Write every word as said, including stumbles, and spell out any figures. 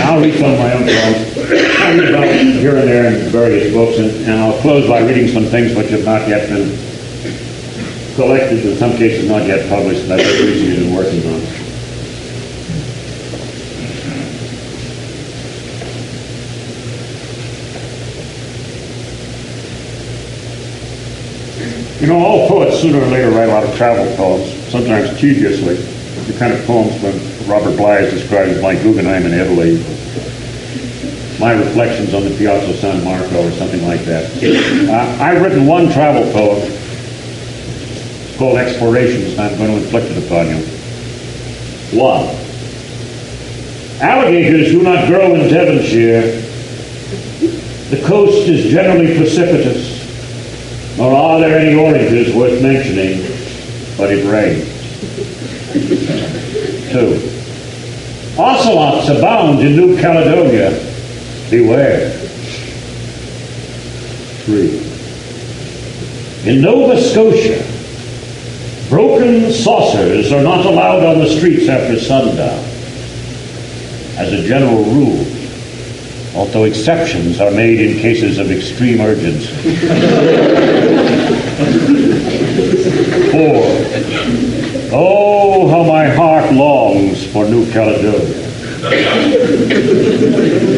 I'll read some of my own poems. I'll read about here and there in various books, and, and I'll close by reading some things which have not yet been collected, in some cases not yet published, that I've recently been working on. You know, all poets sooner or later write a lot of travel poems, sometimes tediously. The kind of poems when Robert Bly is described as like Guggenheim in Italy, my reflections on the Piazza San Marco, or something like that. Uh, I've written one travel poem. It's called Explorations, and I'm going to inflict it upon you. One. Alligators do not grow in Devonshire. The coast is generally precipitous, nor are there any oranges worth mentioning, but it rains. Two. Ocelots abound in New Caledonia. Beware. Three. In Nova Scotia, broken saucers are not allowed on the streets after sundown. As a general rule, although exceptions are made in cases of extreme urgency. Four. Oh, how my heart longs for New Caledonia.